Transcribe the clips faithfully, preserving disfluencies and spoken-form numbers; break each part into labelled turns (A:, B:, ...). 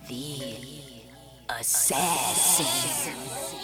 A: The Assassin.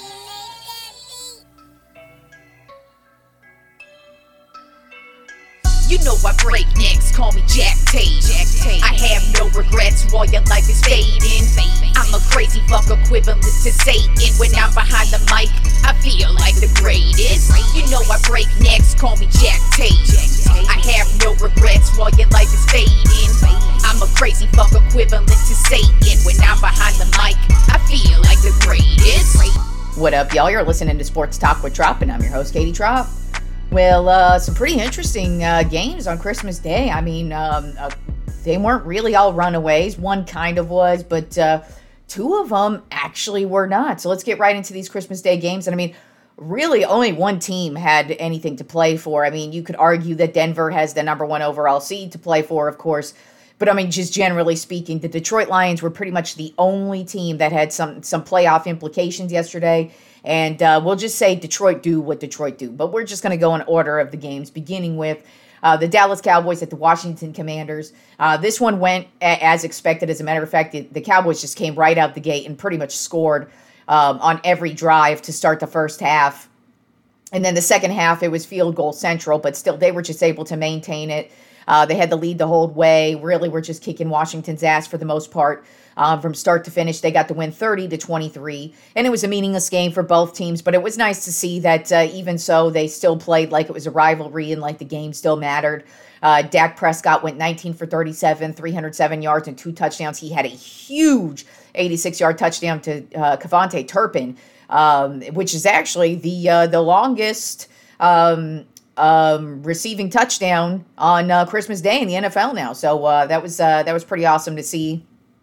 A: You know I break necks, call me Jack Tate. I have no regrets while your life is fading. I'm a crazy fuck equivalent to Satan. When I'm behind the mic, I feel like the greatest. You know I break necks, call me Jack Tate. I have no regrets while your life is fading. I'm a crazy fuck equivalent to Satan. When I'm behind the mic, I feel like the greatest.
B: What up, y'all? You're listening to Sports Talk with Trop, and I'm your host, Katie Trop. Well, uh, some pretty interesting uh, games on Christmas Day. I mean, um, uh, they weren't really all runaways. One kind of was, but uh, two of them actually were not. So let's get right into these Christmas Day games. And I mean, really only one team had anything to play for. I mean, you could argue that Denver has the number one overall seed to play for, of course. But I mean, just generally speaking, the Detroit Lions were pretty much the only team that had some some playoff implications yesterday. And uh, we'll just say Detroit do what Detroit do. But we're just going to go in order of the games, beginning with uh, the Dallas Cowboys at the Washington Commanders. Uh, this one went a- as expected. As a matter of fact, the, the Cowboys just came right out the gate and pretty much scored um, on every drive to start the first half. And then the second half, it was field goal central, but still they were just able to maintain it. Uh, they had the lead the whole way. Really were just kicking Washington's ass for the most part. Um, from start to finish, they got the win thirty to twenty-three, and it was a meaningless game for both teams, but it was nice to see that uh, even so, they still played like it was a rivalry and like the game still mattered. Uh, Dak Prescott went nineteen for thirty-seven, three hundred seven yards and two touchdowns. He had a huge eighty-six-yard touchdown to uh, Kevontae Turpin, um, which is actually the uh, the longest um, um, receiving touchdown on uh, Christmas Day in the N F L now. So uh, that was uh, that was pretty awesome to see.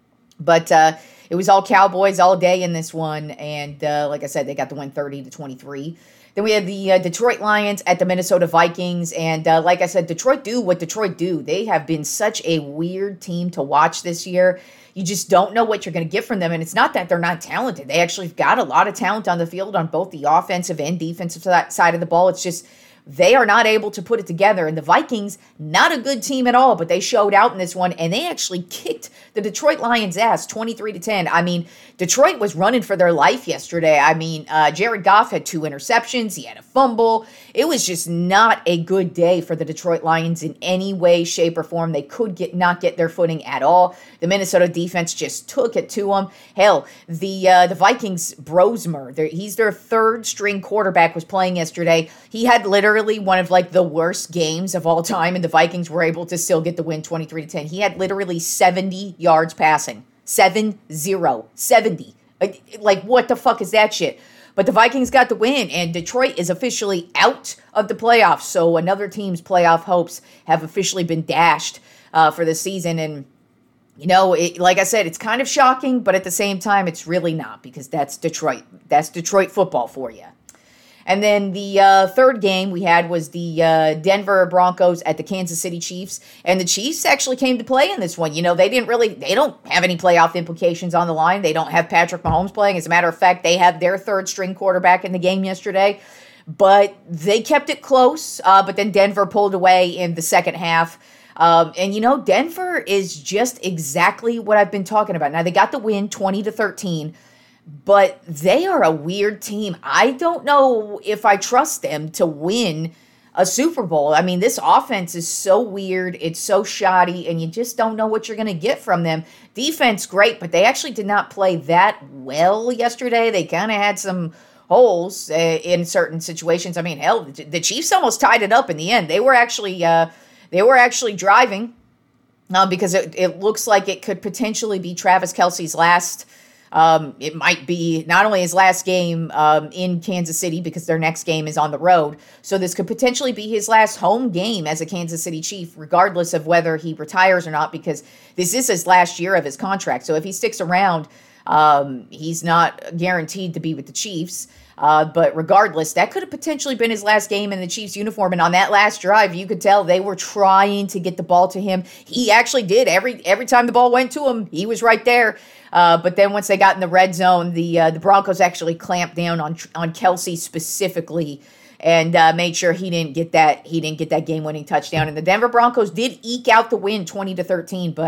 B: But uh, it was all Cowboys all day in this one. And uh, like I said, they got the win thirty to twenty-three. Then we had the uh, Detroit Lions at the Minnesota Vikings. And uh, like I said, Detroit do what Detroit do. They have been such a weird team to watch this year. You just don't know what you're going to get from them. And it's not that they're not talented. They actually got a lot of talent on the field on both the offensive and defensive side of the ball. It's just they are not able to put it together. And the Vikings, not a good team at all, but they showed out in this one, and they actually kicked the Detroit Lions' ass twenty-three to ten. I mean, Detroit was running for their life yesterday. I mean, uh, Jared Goff had two interceptions. He had a fumble. It was just not a good day for the Detroit Lions in any way, shape, or form. They could get not get their footing at all. The Minnesota defense just took it to them. Hell, the uh, the Vikings, Brosmer, he's their third string quarterback, was playing yesterday. He had literally one of like the worst games of all time, and the Vikings were able to still get the win twenty-three to ten. He had literally seventy yards passing. seven zero. seventy. Like, like what the fuck is that shit? But the Vikings got the win, and Detroit is officially out of the playoffs. So another team's playoff hopes have officially been dashed uh, for the season. And, you know, it, like I said, it's kind of shocking, but at the same time, it's really not, because that's Detroit. That's Detroit football for you. And then the uh, third game we had was the uh, Denver Broncos at the Kansas City Chiefs. And the Chiefs actually came to play in this one. You know, they didn't really, they don't have any playoff implications on the line. They don't have Patrick Mahomes playing. As a matter of fact, they have their third string quarterback in the game yesterday. But they kept it close. Uh, but then Denver pulled away in the second half. Um, and, you know, Denver is just exactly what I've been talking about. Now, they got the win twenty to thirteen. But they are a weird team. I don't know if I trust them to win a Super Bowl. I mean, this offense is so weird. It's so shoddy, and you just don't know what you're going to get from them. Defense, great, but they actually did not play that well yesterday. They kind of had some holes uh, in certain situations. I mean, hell, the Chiefs almost tied it up in the end. They were actually uh, they were actually driving uh, because it, it looks like it could potentially be Travis Kelce's last. Um, it might be not only his last game um, in Kansas City, because their next game is on the road. So this could potentially be his last home game as a Kansas City Chief, regardless of whether he retires or not, because this is his last year of his contract. So if he sticks around, um, he's not guaranteed to be with the Chiefs. Uh, but regardless, that could have potentially been his last game in the Chiefs uniform. And on that last drive, you could tell they were trying to get the ball to him. He actually did. Every every time the ball went to him, he was right there. Uh, but then once they got in the red zone, the uh, the Broncos actually clamped down on on Kelce specifically and uh, made sure he didn't get that he didn't get that game-winning touchdown. And the Denver Broncos did eke out the win twenty to thirteen, but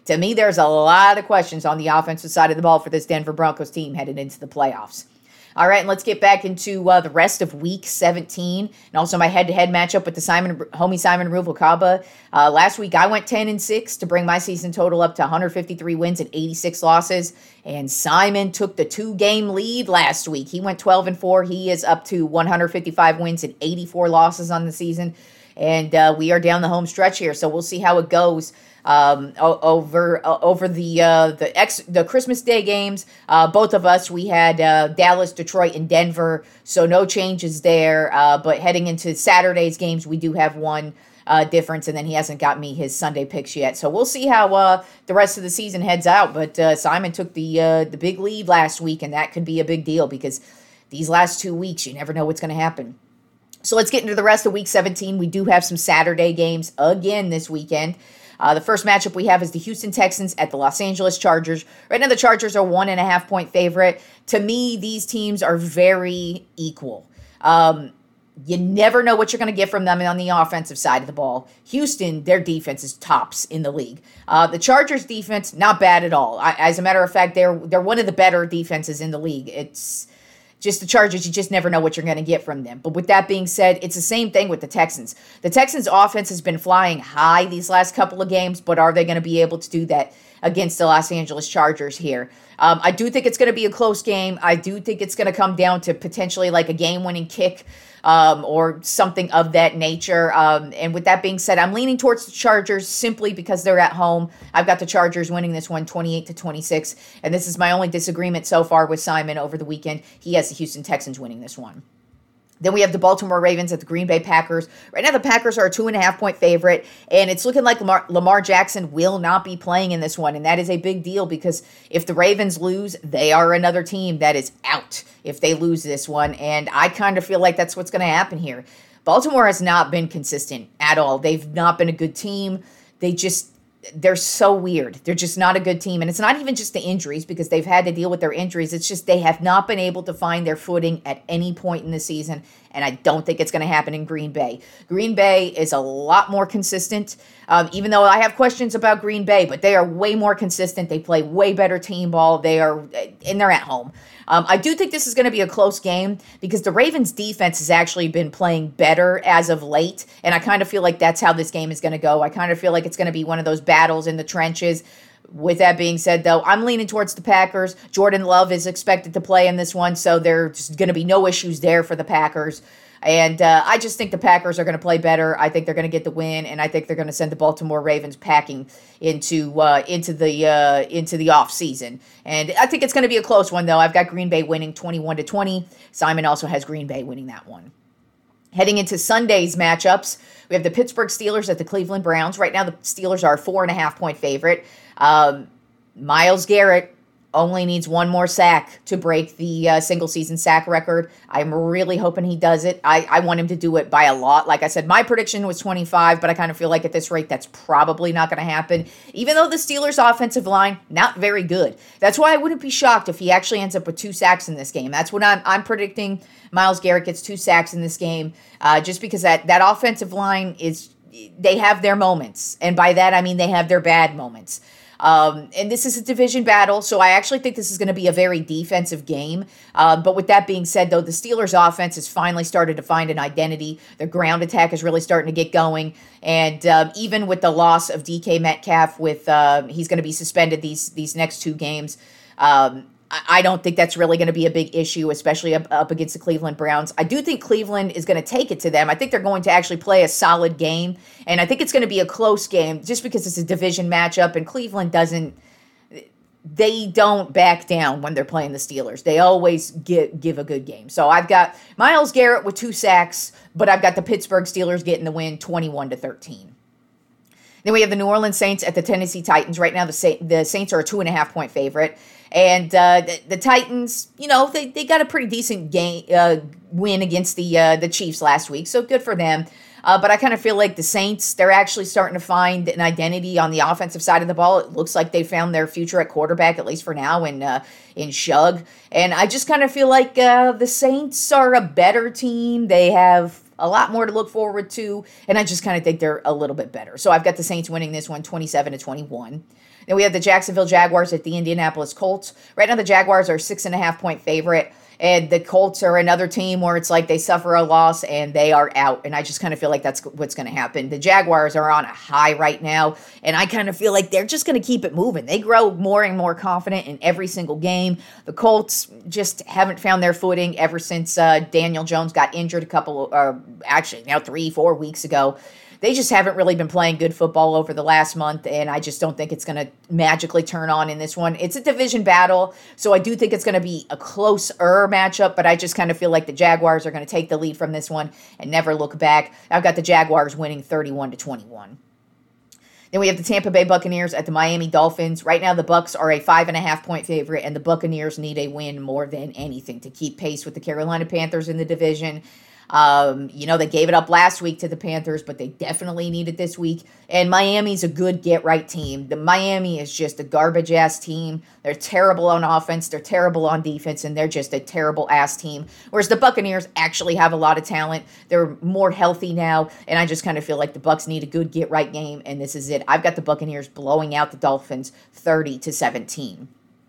B: To me, there's a lot of questions on the offensive side of the ball for this Denver Broncos team headed into the playoffs. All right, and let's get back into uh, the rest of Week seventeen, and also my head-to-head matchup with the Simon, homie Simon Ruvalcaba. Uh, last week, I went ten and six to bring my season total up to one hundred fifty-three wins and eighty-six losses, and Simon took the two-game lead last week. He went twelve and four. He is up to one hundred fifty-five wins and eighty-four losses on the season, and uh, we are down the home stretch here, so we'll see how it goes. Um, over uh, over the uh, the ex the Christmas Day games, uh, both of us we had uh, Dallas, Detroit, and Denver, so no changes there. Uh, but heading into Saturday's games, we do have one uh, difference, and then he hasn't got me his Sunday picks yet. So we'll see how uh, the rest of the season heads out. But uh, Simon took the uh, the big lead last week, and that could be a big deal because these last two weeks, you never know what's going to happen. So let's get into the rest of Week seventeen. We do have some Saturday games again this weekend. Uh, the first matchup we have is the Houston Texans at the Los Angeles Chargers. Right now, the Chargers are one and a half point favorite. To me, these teams are very equal. Um, you never know what you're going to get from them on the offensive side of the ball. Houston, their defense is tops in the league. Uh, the Chargers' defense, not bad at all. I, as a matter of fact, they're they're one of the better defenses in the league. It's just the Chargers, you just never know what you're going to get from them. But with that being said, it's the same thing with the Texans. The Texans' offense has been flying high these last couple of games, but are they going to be able to do that against the Los Angeles Chargers here? Um, I do think it's going to be a close game. I do think it's going to come down to potentially like a game-winning kick um, or something of that nature. Um, and with that being said, I'm leaning towards the Chargers simply because they're at home. I've got the Chargers winning this one twenty-eight to twenty-six, and this is my only disagreement so far with Simon over the weekend. He has the Houston Texans winning this one. Then we have the Baltimore Ravens at the Green Bay Packers. Right now, the Packers are a two and a half point favorite, and it's looking like Lamar, Lamar Jackson will not be playing in this one, and that is a big deal because if the Ravens lose, they are another team that is out if they lose this one, and I kind of feel like that's what's going to happen here. Baltimore has not been consistent at all. They've not been a good team. They just... They're so weird. They're just not a good team. And it's not even just the injuries because they've had to deal with their injuries. It's just they have not been able to find their footing at any point in the season. And I don't think it's going to happen in Green Bay. Green Bay is a lot more consistent, um, even though I have questions about Green Bay, but they are way more consistent. They play way better team ball. They are, and they're at home. Um, I do think this is going to be a close game because the Ravens' defense has actually been playing better as of late, and I kind of feel like that's how this game is going to go. I kind of feel like it's going to be one of those battles in the trenches. With that being said, though, I'm leaning towards the Packers. Jordan Love is expected to play in this one, so there's going to be no issues there for the Packers. And uh, I just think the Packers are going to play better. I think they're going to get the win, and I think they're going to send the Baltimore Ravens packing into uh, into the uh, into the off season. And I think it's going to be a close one, though. I've got Green Bay winning twenty-one to twenty. Simon also has Green Bay winning that one. Heading into Sunday's matchups, we have the Pittsburgh Steelers at the Cleveland Browns. Right now, the Steelers are a four and a half point favorite. Um, Myles Garrett only needs one more sack to break the uh, single-season sack record. I'm really hoping he does it. I, I want him to do it by a lot. Like I said, my prediction was twenty-five, but I kind of feel like at this rate, that's probably not going to happen. Even though the Steelers' offensive line, not very good. That's why I wouldn't be shocked if he actually ends up with two sacks in this game. That's what I'm, I'm predicting. Myles Garrett gets two sacks in this game, uh, just because that, that offensive line is, they have their moments. And by that, I mean they have their bad moments. Um, and this is a division battle, so I actually think this is going to be a very defensive game. Uh, but with that being said, though, the Steelers' offense has finally started to find an identity. Their ground attack is really starting to get going. And um, even with the loss of D K Metcalf, with uh, he's going to be suspended these these next two games, um, I don't think that's really going to be a big issue, especially up, up against the Cleveland Browns. I do think Cleveland is going to take it to them. I think they're going to actually play a solid game, and I think it's going to be a close game just because it's a division matchup, and Cleveland doesn't – they don't back down when they're playing the Steelers. They always give, give a good game. So I've got Myles Garrett with two sacks, but I've got the Pittsburgh Steelers getting the win twenty-one to thirteen. Then we have the New Orleans Saints at the Tennessee Titans. Right now, the Sa- the Saints are a two and a half point favorite. And uh, the, the Titans, you know, they, they got a pretty decent game uh, win against the uh, the Chiefs last week, so good for them. Uh, but I kind of feel like the Saints, they're actually starting to find an identity on the offensive side of the ball. It looks like they found their future at quarterback, at least for now, in uh, in Shug. And I just kind of feel like uh, the Saints are a better team. They have a lot more to look forward to, and I just kind of think they're a little bit better. So I've got the Saints winning this one twenty-seven to twenty-one. Then we have the Jacksonville Jaguars at the Indianapolis Colts. Right now, the Jaguars are six and a half point favorite. And the Colts are another team where it's like they suffer a loss and they are out. And I just kind of feel like that's what's going to happen. The Jaguars are on a high right now. And I kind of feel like they're just going to keep it moving. They grow more and more confident in every single game. The Colts just haven't found their footing ever since uh, Daniel Jones got injured a couple, uh, actually now three, four weeks ago. They just haven't really been playing good football over the last month, and I just don't think it's going to magically turn on in this one. It's a division battle, so I do think it's going to be a closer matchup, but I just kind of feel like the Jaguars are going to take the lead from this one and never look back. I've got the Jaguars winning thirty-one to twenty-one. Then we have the Tampa Bay Buccaneers at the Miami Dolphins. Right now, the Bucs are a five and a half point favorite, and the Buccaneers need a win more than anything to keep pace with the Carolina Panthers in the division. Um, you know, they gave it up last week to the Panthers, but they definitely need it this week. And Miami's a good get-right team. The Miami is just a garbage-ass team. They're terrible on offense, they're terrible on defense, and they're just a terrible-ass team. Whereas the Buccaneers actually have a lot of talent. They're more healthy now, and I just kind of feel like the Bucs need a good get-right game, and this is it. I've got the Buccaneers blowing out the Dolphins thirty to seventeen.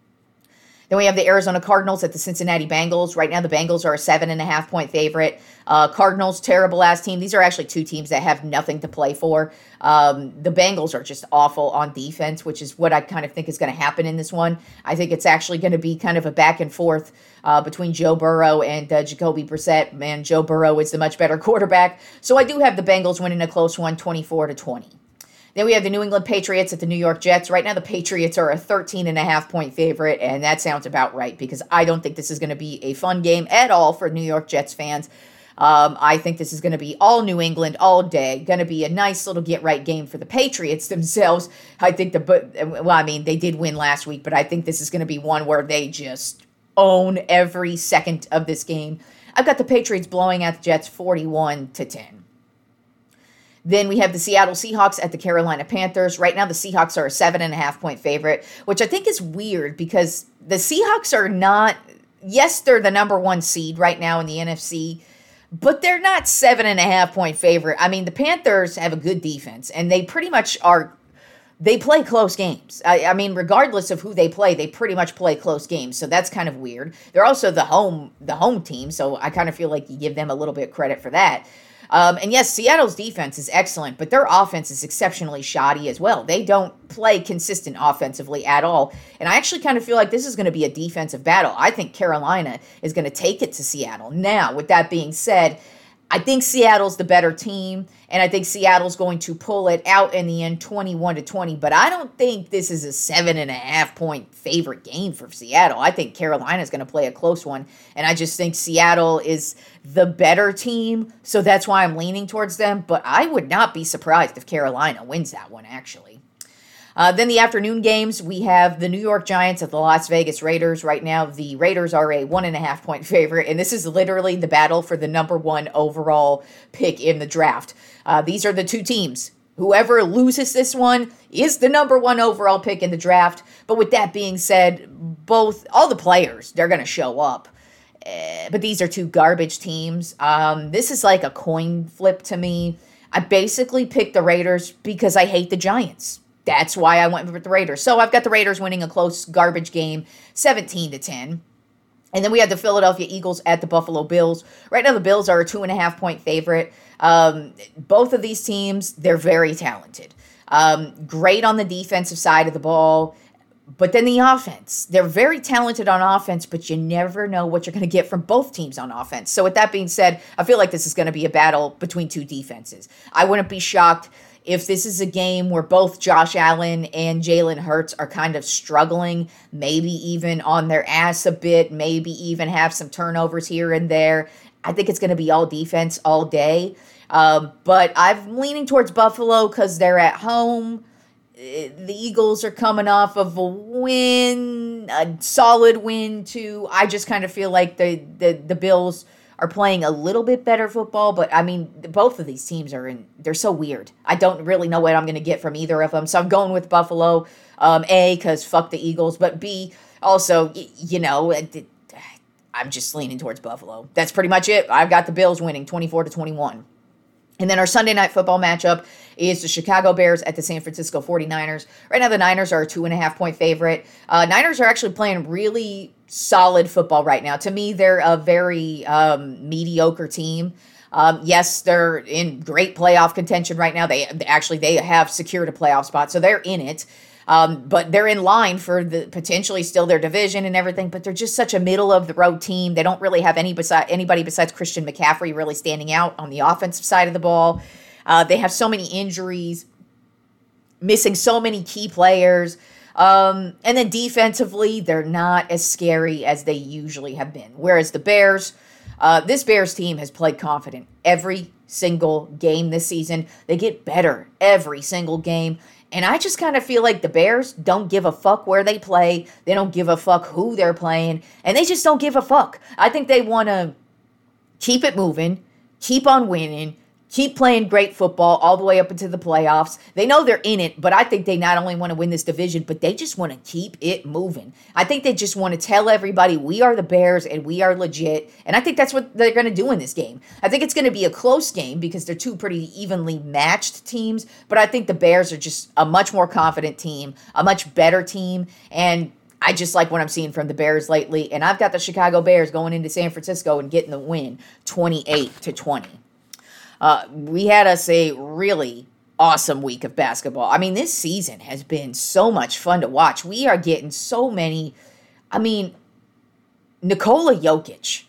B: Then we have the Arizona Cardinals at the Cincinnati Bengals. Right now, the Bengals are a seven and a half point favorite. Uh, Cardinals, terrible ass team. These are actually two teams that have nothing to play for. Um, the Bengals are just awful on defense, which is what I kind of think is going to happen in this one. I think it's actually going to be kind of a back and forth uh, between Joe Burrow and uh, Jacoby Brissett. Man, Joe Burrow is the much better quarterback. So I do have the Bengals winning a close one, twenty-four to twenty. Then we have the New England Patriots at the New York Jets. Right now, the Patriots are a thirteen and a half point favorite, and that sounds about right because I don't think this is going to be a fun game at all for New York Jets fans. Um, I think this is going to be all New England all day. Going to be a nice little get-right game for the Patriots themselves. I think the well, I mean, they did win last week, but I think this is going to be one where they just own every second of this game. I've got the Patriots blowing out the Jets forty-one to ten. Then we have the Seattle Seahawks at the Carolina Panthers. Right now, the Seahawks are a seven and a half point favorite, which I think is weird because the Seahawks are not, yes, they're the number one seed right now in the N F C, but they're not seven and a half point favorite. I mean, the Panthers have a good defense, and they pretty much are, they play close games. I, I mean, regardless of who they play, they pretty much play close games, so that's kind of weird. They're also the home, the home team, so I kind of feel like you give them a little bit of credit for that. Um, and yes, Seattle's defense is excellent, but their offense is exceptionally shoddy as well. They don't play consistent offensively at all. And I actually kind of feel like this is going to be a defensive battle. I think Carolina is going to take it to Seattle. Now, with that being said, I think Seattle's the better team, and I think Seattle's going to pull it out in the end twenty-one to twenty, but I don't think this is a seven and a half point favorite game for Seattle. I think Carolina's going to play a close one, and I just think Seattle is the better team, so that's why I'm leaning towards them, but I would not be surprised if Carolina wins that one, actually. Uh, then the afternoon games, we have the New York Giants at the Las Vegas Raiders. Right now, the Raiders are a one and a half point favorite, and this is literally the battle for the number one overall pick in the draft. Uh, these are the two teams. Whoever loses this one is the number one overall pick in the draft. But with that being said, both all the players, they're going to show up. Uh, but these are two garbage teams. Um, this is like a coin flip to me. I basically picked the Raiders because I hate the Giants. That's why I went with the Raiders. So I've got the Raiders winning a close garbage game, seventeen to ten. And then we have the Philadelphia Eagles at the Buffalo Bills. Right now, the Bills are a two and a half point favorite. Um, both of these teams, they're very talented. Um, great on the defensive side of the ball. But then the offense, they're very talented on offense, but you never know what you're going to get from both teams on offense. So with that being said, I feel like this is going to be a battle between two defenses. I wouldn't be shocked if this is a game where both Josh Allen and Jalen Hurts are kind of struggling, maybe even on their ass a bit, maybe even have some turnovers here and there. I think it's going to be all defense all day. Um, but I'm leaning towards Buffalo because they're at home. The Eagles are coming off of a win, a solid win too. I just kind of feel like the, the, the Bills are playing a little bit better football, but I mean, both of these teams are in, they're so weird. I don't really know what I'm going to get from either of them. So I'm going with Buffalo, um, A, because fuck the Eagles, but B, also, you know, I'm just leaning towards Buffalo. That's pretty much it. I've got the Bills winning twenty-four to twenty-one. And then our Sunday night football matchup is the Chicago Bears at the San Francisco forty-niners. Right now, the Niners are a two and a half point favorite. Uh, Niners are actually playing really solid football right now. To me, they're a very um, mediocre team. Um, yes, they're in great playoff contention right now. They actually, they have secured a playoff spot, so they're in it. Um, but they're in line for the potentially still their division and everything, but they're just such a middle of the road team. They don't really have any beside anybody besides Christian McCaffrey really standing out on the offensive side of the ball. Uh, they have so many injuries, missing so many key players. Um, and then defensively, they're not as scary as they usually have been. Whereas the Bears, uh, this Bears team has played confident every single game this season. They get better every single game. And I just kind of feel like the Bears don't give a fuck where they play. They don't give a fuck who they're playing. And they just don't give a fuck. I think they want to keep it moving, keep on winning, keep playing great football all the way up into the playoffs. They know they're in it, but I think they not only want to win this division, but they just want to keep it moving. I think they just want to tell everybody we are the Bears and we are legit. And I think that's what they're going to do in this game. I think it's going to be a close game because they're two pretty evenly matched teams, but I think the Bears are just a much more confident team, a much better team, and I just like what I'm seeing from the Bears lately. And I've got the Chicago Bears going into San Francisco and getting the win twenty-eight to twenty. Uh, we had us a really awesome week of basketball. I mean, this season has been so much fun to watch. We are getting so many, I mean, Nikola Jokic.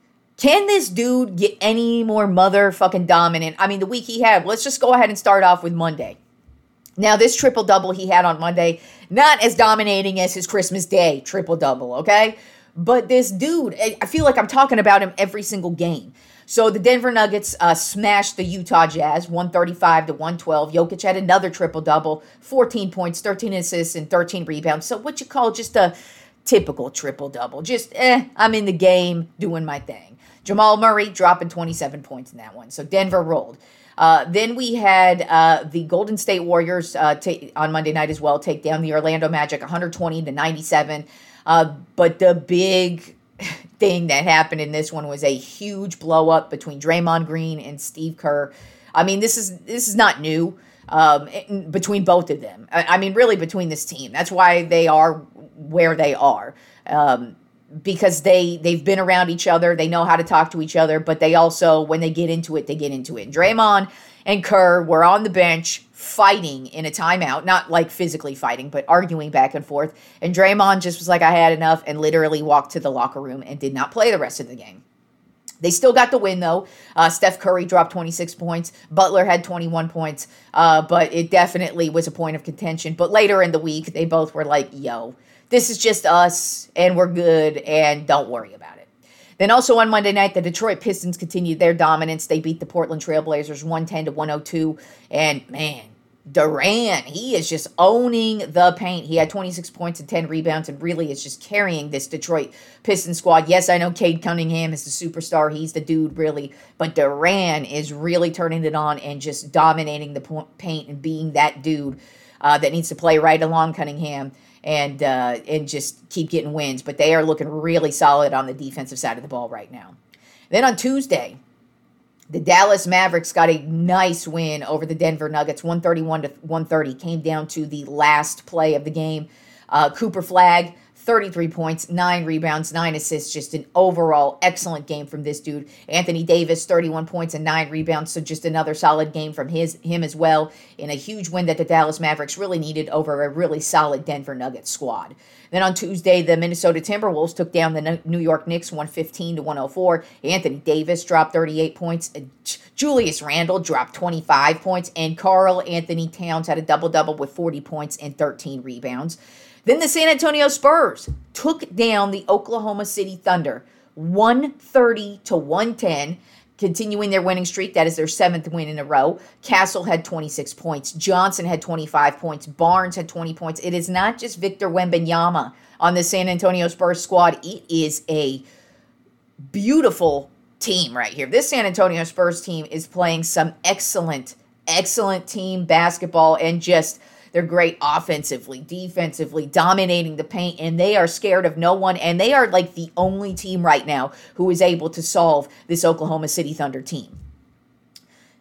B: Can this dude get any more motherfucking dominant? I mean, the week he had, let's just go ahead and start off with Monday. Now, this triple-double he had on Monday, not as dominating as his Christmas Day triple-double, okay? But this dude, I feel like I'm talking about him every single game. So the Denver Nuggets uh, smashed the Utah Jazz one thirty-five to one twelve. Jokic had another triple-double, fourteen points, thirteen assists, and thirteen rebounds. So what you call just a typical triple-double. Just, eh, I'm in the game doing my thing. Jamal Murray dropping twenty-seven points in that one. So Denver rolled. Uh, then we had uh, the Golden State Warriors uh, ta- on Monday night as well take down the Orlando Magic one twenty to ninety-seven. Uh, but the big thing that happened in this one was a huge blow up between Draymond Green and Steve Kerr. I mean, this is this is not new um, between both of them. I, I mean, really between this team. That's why they are where they are. Um, because they, they've been around each other. They know how to talk to each other, but they also, when they get into it, they get into it. And Draymond and Kerr were on the bench fighting in a timeout, not like physically fighting, but arguing back and forth. And Draymond just was like, I had enough, and literally walked to the locker room and did not play the rest of the game. They still got the win, though. Uh, Steph Curry dropped twenty-six points. Butler had twenty-one points, uh, but it definitely was a point of contention. But later in the week, they both were like, yo, this is just us, and we're good, and don't worry about it. Then also on Monday night, the Detroit Pistons continued their dominance. They beat the Portland Trailblazers one ten to one oh two. And, man, Durant, he is just owning the paint. He had twenty-six points and ten rebounds and really is just carrying this Detroit Pistons squad. Yes, I know Cade Cunningham is the superstar. He's the dude, really. But Durant is really turning it on and just dominating the paint and being that dude uh, that needs to play right along Cunningham. And uh, and just keep getting wins. But they are looking really solid on the defensive side of the ball right now. Then on Tuesday, the Dallas Mavericks got a nice win over the Denver Nuggets, one thirty-one to one thirty. Came down to the last play of the game. Uh, Cooper Flagg, thirty-three points, nine rebounds, nine assists. Just an overall excellent game from this dude. Anthony Davis, thirty-one points and nine rebounds. So just another solid game from his him as well. In a huge win that the Dallas Mavericks really needed over a really solid Denver Nuggets squad. Then on Tuesday, the Minnesota Timberwolves took down the New York Knicks one fifteen to one oh four. Anthony Davis dropped thirty-eight points. Julius Randle dropped twenty-five points. And Karl Anthony Towns had a double-double with forty points and thirteen rebounds. Then the San Antonio Spurs took down the Oklahoma City Thunder one thirty to one ten, continuing their winning streak. That is their seventh win in a row. Castle had twenty-six points. Johnson had twenty-five points. Barnes had twenty points. It is not just Victor Wembanyama on the San Antonio Spurs squad. It is a beautiful team right here. This San Antonio Spurs team is playing some excellent, excellent team basketball and just... They're great offensively, defensively, dominating the paint, and they are scared of no one, and they are like the only team right now who is able to solve this Oklahoma City Thunder team.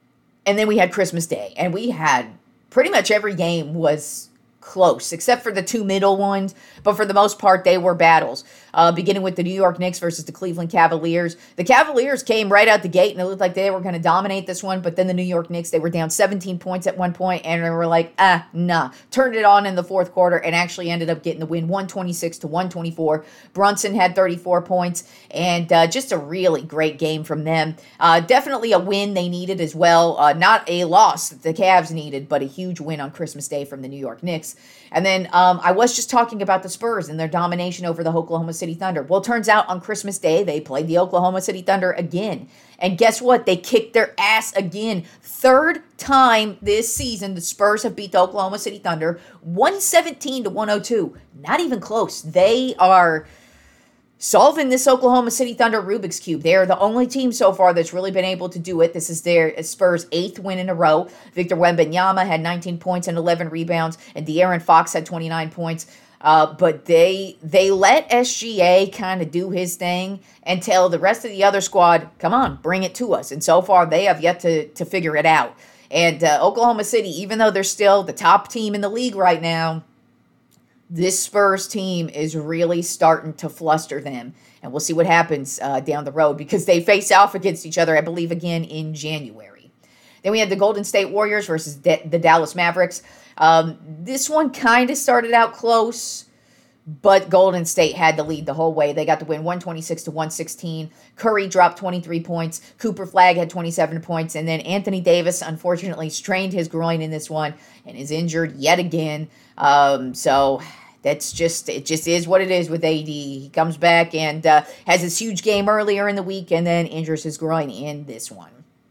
B: and then we had Christmas Day, and we had pretty much every game was close, except for the two middle ones. But for the most part, they were battles. Uh, beginning with the New York Knicks versus the Cleveland Cavaliers. The Cavaliers came right out the gate, and it looked like they were going to dominate this one. But then the New York Knicks, they were down seventeen points at one point, and they were like, ah, nah. Turned it on in the fourth quarter and actually ended up getting the win, one twenty-six to one twenty-four. Brunson had thirty-four points, and uh, just a really great game from them. Uh, definitely a win they needed as well. Uh, not a loss that the Cavs needed, but a huge win on Christmas Day from the New York Knicks. And then um, I was just talking about the Spurs and their domination over the Oklahoma City Thunder. Well, it turns out on Christmas Day, they played the Oklahoma City Thunder again. And guess what? They kicked their ass again. Third time this season, the Spurs have beat the Oklahoma City Thunder one seventeen to one oh two. Not even close. They are solving this Oklahoma City Thunder Rubik's Cube. They are the only team so far that's really been able to do it. This is their Spurs' eighth win in a row. Victor Wembanyama had nineteen points and eleven rebounds, and De'Aaron Fox had twenty-nine points. Uh, but they they let S G A kind of do his thing and tell the rest of the other squad, come on, bring it to us. And so far, they have yet to, to figure it out. And uh, Oklahoma City, even though they're still the top team in the league right now, this Spurs team is really starting to fluster them. And we'll see what happens uh, down the road because they face off against each other, I believe, again in January. Then we had the Golden State Warriors versus De- the Dallas Mavericks. Um, this one kind of started out close, but Golden State had the lead the whole way. They got the win one twenty-six to one sixteen. Curry dropped twenty-three points. Cooper Flagg had twenty-seven points. And then Anthony Davis, unfortunately, strained his groin in this one and is injured yet again. Um, so that's just, it just is what it is with A D. He comes back and uh, has this huge game earlier in the week and then injures his groin in this one.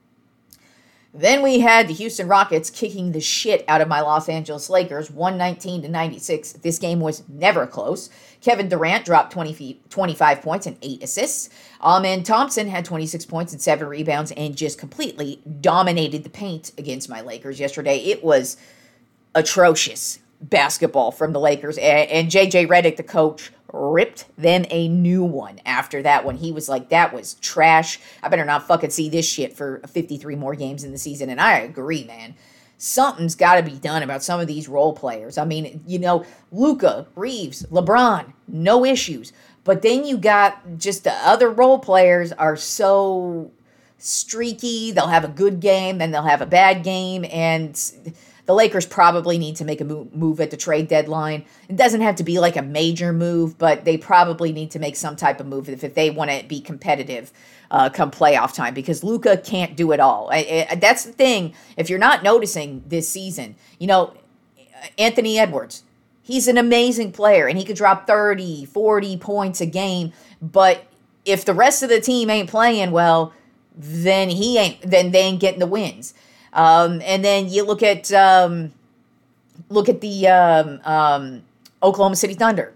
B: Then we had the Houston Rockets kicking the shit out of my Los Angeles Lakers, one nineteen to ninety-six. This game was never close. Kevin Durant dropped twenty, twenty-five points and eight assists. Amen Thompson had twenty-six points and seven rebounds and just completely dominated the paint against my Lakers yesterday. It was atrocious basketball from the Lakers. And, and J J Redick, the coach, ripped them a new one after that one. He was like, that was trash. I better not fucking see this shit for fifty-three more games in the season. And I agree, man. Something's got to be done about some of these role players. I mean, you know, Luka, Reeves, LeBron, no issues. But then you got just the other role players are so streaky. They'll have a good game, then they'll have a bad game. And the Lakers probably need to make a move at the trade deadline. It doesn't have to be like a major move, but they probably need to make some type of move if, if they want to be competitive uh, come playoff time, because Luka can't do it all. I, I, that's the thing. If you're not noticing this season, you know, Anthony Edwards, he's an amazing player, and he could drop thirty, forty points a game, but if the rest of the team ain't playing well, then he ain't, then they ain't getting the wins. Um, and then you look at um, look at the um, um, Oklahoma City Thunder.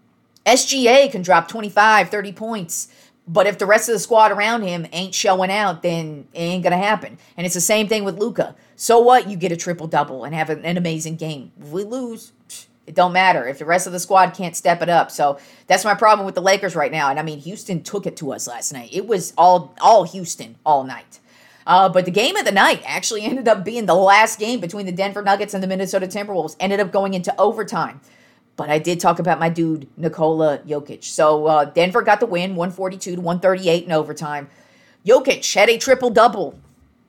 B: S G A can drop twenty-five, thirty points, but if the rest of the squad around him ain't showing out, then it ain't going to happen. And it's the same thing with Luka. So what? You get a triple-double and have an, an amazing game. If we lose, it don't matter if the rest of the squad can't step it up. So that's my problem with the Lakers right now. And I mean, Houston took it to us last night. It was all all Houston all night. Uh, but the game of the night actually ended up being the last game between the Denver Nuggets and the Minnesota Timberwolves. Ended up going into overtime. But I did talk about my dude, Nikola Jokic. So uh, Denver got the win, one forty-two to one thirty-eight in overtime. Jokic had a triple-double.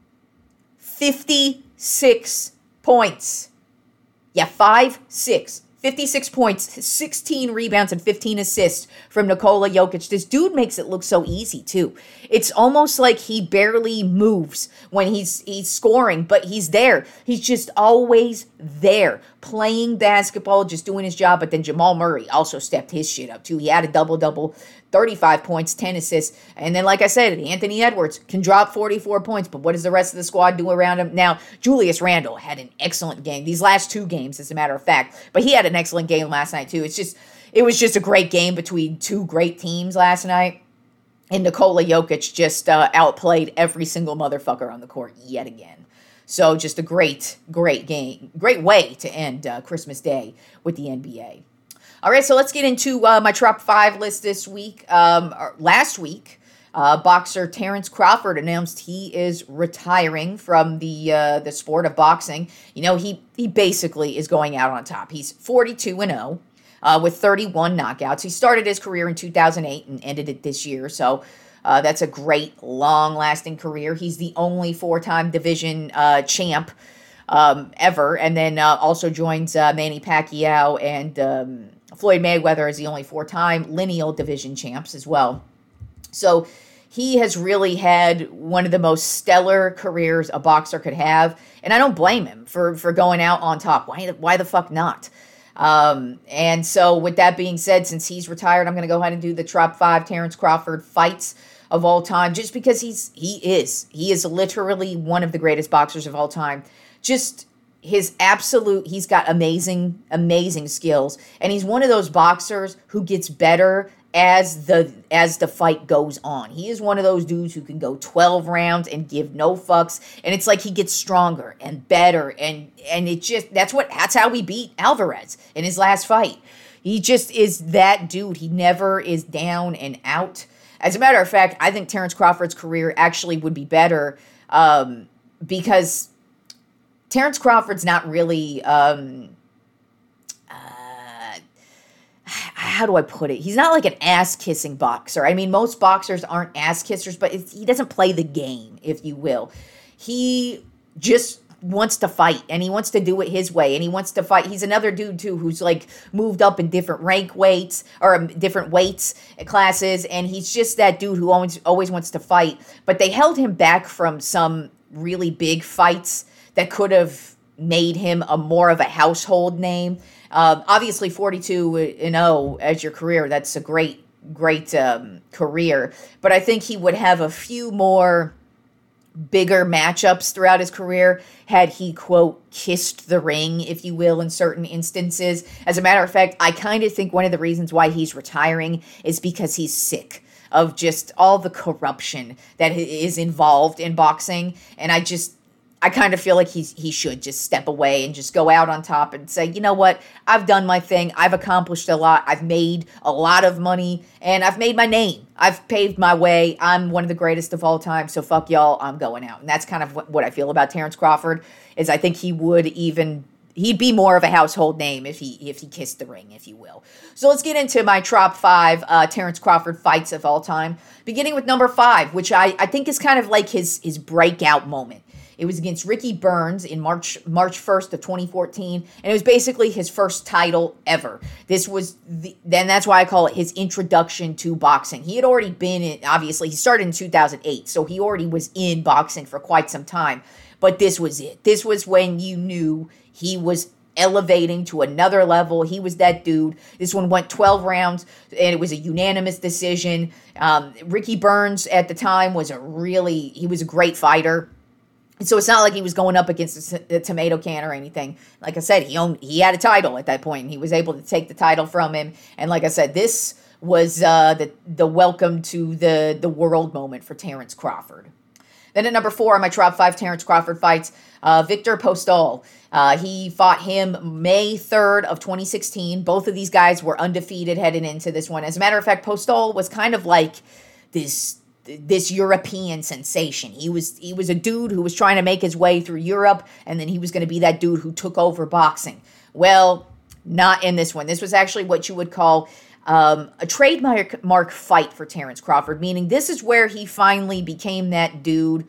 B: fifty-six points. Yeah, five, six. fifty-six points, sixteen rebounds, and fifteen assists from Nikola Jokic. This dude makes it look so easy, too. It's almost like he barely moves when he's he's scoring, but he's there. He's just always there, playing basketball, just doing his job. But then Jamal Murray also stepped his shit up, too. He had a double-double, thirty-five points, ten assists. And then, like I said, Anthony Edwards can drop forty-four points, but what does the rest of the squad do around him? Now, Julius Randle had an excellent game. These last two games, as a matter of fact. But he had an excellent game last night, too. It's just, it was just a great game between two great teams last night. And Nikola Jokic just uh, outplayed every single motherfucker on the court yet again. So just a great, great game. Great way to end uh, Christmas Day with the N B A. All right, so let's get into uh, my top five list this week. Um, last week, Uh, boxer Terrence Crawford announced he is retiring from the uh, the sport of boxing. You know, he he basically is going out on top. He's forty-two and oh uh, with thirty-one knockouts. He started his career in two thousand eight and ended it this year. So uh, that's a great, long-lasting career. He's the only four-time division uh, champ um, ever, and then uh, also joins uh, Manny Pacquiao and um, Floyd Mayweather as the only four-time lineal division champs as well. So he has really had one of the most stellar careers a boxer could have, and I don't blame him for, for going out on top. Why, why the fuck not? Um, and so with that being said, since he's retired, I'm going to go ahead and do the top five Terrence Crawford fights of all time, just because he's he is. He is literally one of the greatest boxers of all time. Just his absolute, he's got amazing, amazing skills, and he's one of those boxers who gets better as the as the fight goes on. He is one of those dudes who can go twelve rounds and give no fucks, and it's like he gets stronger and better, and and it just that's what that's how he beat Alvarez in his last fight. He just is that dude. He never is down and out. As a matter of fact, I think Terrence Crawford's career actually would be better um, because Terrence Crawford's not really um, how do I put it? He's not like an ass-kissing boxer. I mean, most boxers aren't ass-kissers, but it's, he doesn't play the game, if you will. He just wants to fight, and he wants to do it his way, and he wants to fight. He's another dude, too, who's, like, moved up in different rank weights, or um, different weights classes, and he's just that dude who always, always wants to fight. But they held him back from some really big fights that could have made him a more of a household name. Um, obviously, forty-two and oh as your career, that's a great, great um, career. But I think he would have a few more bigger matchups throughout his career had he, quote, kissed the ring, if you will, in certain instances. As a matter of fact, I kind of think one of the reasons why he's retiring is because he's sick of just all the corruption that is involved in boxing. And I just... I kind of feel like he's, he should just step away and just go out on top and say, you know what, I've done my thing, I've accomplished a lot, I've made a lot of money, and I've made my name. I've paved my way, I'm one of the greatest of all time, so fuck y'all, I'm going out. And that's kind of what, what I feel about Terrence Crawford, is I think he would even, he'd be more of a household name if he if he kissed the ring, if you will. So let's get into my top five uh, Terrence Crawford fights of all time, beginning with number five, which I, I think is kind of like his, his breakout moment. It was against Ricky Burns in March March first of twenty fourteen, and it was basically his first title ever. This was the, then that's why I call it his introduction to boxing. He had already been in, obviously, he started in two thousand eight, so he already was in boxing for quite some time. But this was it. This was when you knew he was elevating to another level. He was that dude. This one went twelve rounds, and it was a unanimous decision. Um, Ricky Burns at the time was a really, he was a great fighter. So it's not like he was going up against a, a tomato can or anything. Like I said, he owned, he had a title at that point, and he was able to take the title from him. And like I said, this was uh, the the welcome to the the world moment for Terrence Crawford. Then at number four on my top five Terrence Crawford fights, uh, Viktor Postol. Uh, he fought him May third of twenty sixteen. Both of these guys were undefeated heading into this one. As a matter of fact, Postol was kind of like this. this European sensation. He was he was a dude who was trying to make his way through Europe, and then he was going to be that dude who took over boxing. Well, not in this one. This was actually what you would call um, a trademark mark fight for Terrence Crawford, meaning this is where he finally became that dude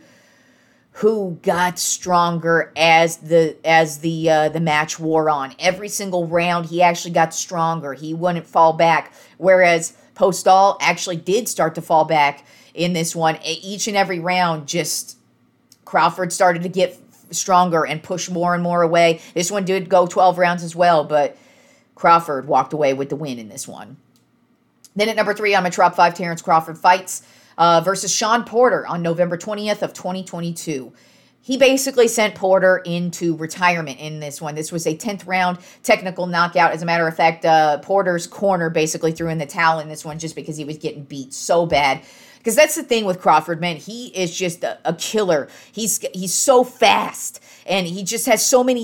B: who got stronger as the as the uh, the match wore on. Every single round, he actually got stronger. He wouldn't fall back, whereas Postol actually did start to fall back in this one. Each and every round, just Crawford started to get stronger and push more and more away. This one did go twelve rounds as well, but Crawford walked away with the win in this one. Then at number three on my top five Terrence Crawford fights, uh, versus Shawn Porter on November twentieth of twenty twenty-two. He basically sent Porter into retirement in this one. This was a tenth round technical knockout. As a matter of fact, uh, Porter's corner basically threw in the towel in this one just because he was getting beat so bad. Because that's the thing with Crawford, man. He is just a, a killer. He's he's so fast, and he just has so many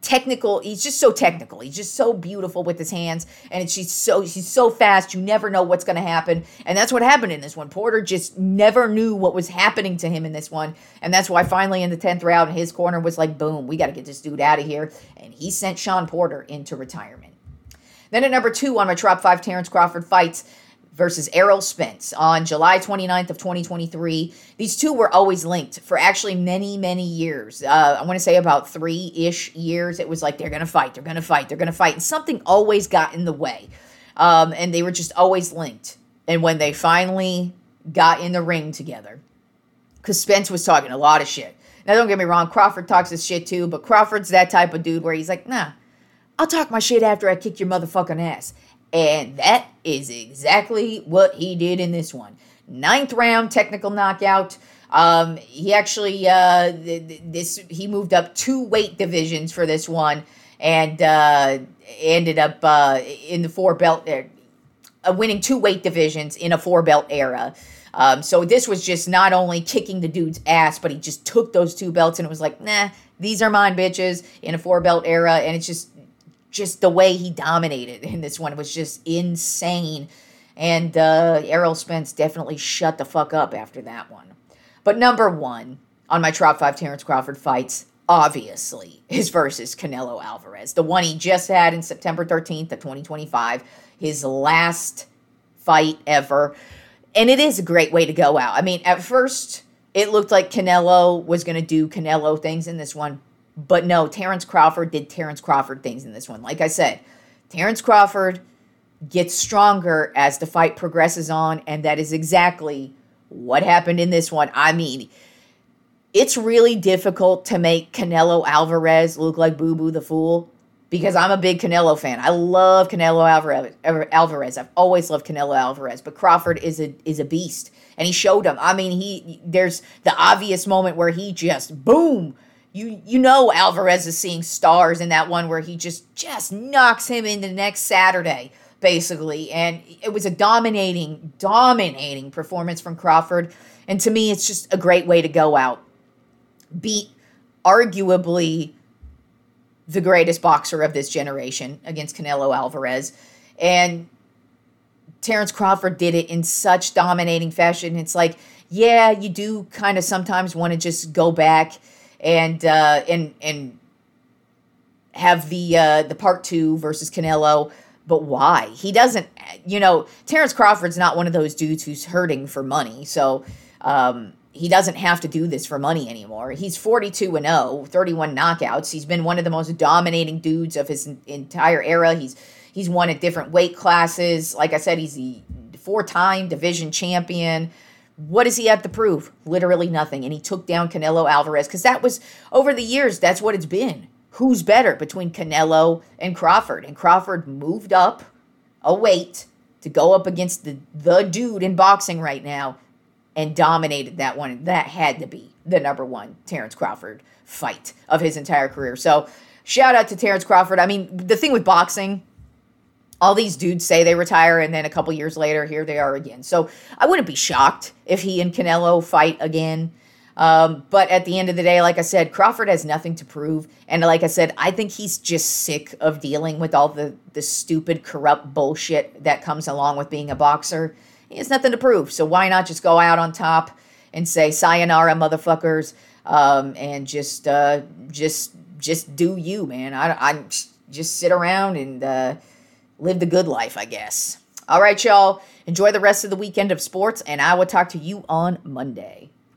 B: technical. He's just so technical. He's just so beautiful with his hands, and it's she's so he's so fast. You never know what's going to happen, and that's what happened in this one. Porter just never knew what was happening to him in this one, and that's why finally in the tenth round, his corner was like, boom, we got to get this dude out of here, and he sent Shawn Porter into retirement. Then at number two on my top five Terrence Crawford fights versus Errol Spence on July twenty-ninth of twenty twenty-three. These two were always linked for actually many, many years. Uh, I want to say about three-ish years. It was like, they're going to fight, they're going to fight, they're going to fight. And something always got in the way. Um, and they were just always linked. And when they finally got in the ring together, because Spence was talking a lot of shit. Now, don't get me wrong, Crawford talks his shit too, but Crawford's that type of dude where he's like, nah, I'll talk my shit after I kick your motherfucking ass. And that is exactly what he did in this one. Ninth round technical knockout. Um, he actually, uh, this he moved up two weight divisions for this one, and uh, ended up uh, in the four belt, uh, winning two weight divisions in a four belt era. Um, so this was just not only kicking the dude's ass, but he just took those two belts and it was like, nah, these are mine, bitches, in a four belt era, and it's just. Just the way he dominated in this one was just insane. And uh, Errol Spence definitely shut the fuck up after that one. But number one on my top five Terrence Crawford fights, obviously, is versus Canelo Alvarez. The one he just had in September thirteenth of twenty twenty-five. His last fight ever. And it is a great way to go out. I mean, at first, it looked like Canelo was going to do Canelo things in this one. But no, Terrence Crawford did Terrence Crawford things in this one. Like I said, Terrence Crawford gets stronger as the fight progresses on, and that is exactly what happened in this one. I mean, it's really difficult to make Canelo Alvarez look like Boo Boo the Fool, because I'm a big Canelo fan. I love Canelo Alvarez. Alvarez. I've always loved Canelo Alvarez, but Crawford is a is a beast, and he showed him. I mean, he there's the obvious moment where he just boom. You you know Alvarez is seeing stars in that one where he just, just knocks him into next Saturday, basically. And it was a dominating, dominating performance from Crawford. And to me, it's just a great way to go out. Beat arguably the greatest boxer of this generation against Canelo Alvarez. And Terrence Crawford did it in such dominating fashion. It's like, yeah, you do kind of sometimes want to just go back and uh, and and have the uh, the part two versus Canelo, but why? He doesn't, you know, Terrence Crawford's not one of those dudes who's hurting for money, so um, he doesn't have to do this for money anymore. He's forty-two and oh, thirty-one knockouts. He's been one of the most dominating dudes of his entire era. He's he's won at different weight classes. Like I said, he's the four-time division champion. What does he have to prove? Literally nothing. And he took down Canelo Alvarez because that was, over the years, that's what it's been. Who's better between Canelo and Crawford? And Crawford moved up a weight to go up against the, the dude in boxing right now and dominated that one. That had to be the number one Terrence Crawford fight of his entire career. So shout out to Terrence Crawford. I mean, the thing with boxing, all these dudes say they retire, and then a couple years later, here they are again. So I wouldn't be shocked if he and Canelo fight again. Um, but at the end of the day, like I said, Crawford has nothing to prove. And like I said, I think he's just sick of dealing with all the, the stupid, corrupt bullshit that comes along with being a boxer. He has nothing to prove. So why not just go out on top and say, sayonara, motherfuckers, um, and just uh, just just do you, man. I, I just sit around and... Uh, live the good life, I guess. All right, y'all. Enjoy the rest of the weekend of sports, and I will talk to you on Monday.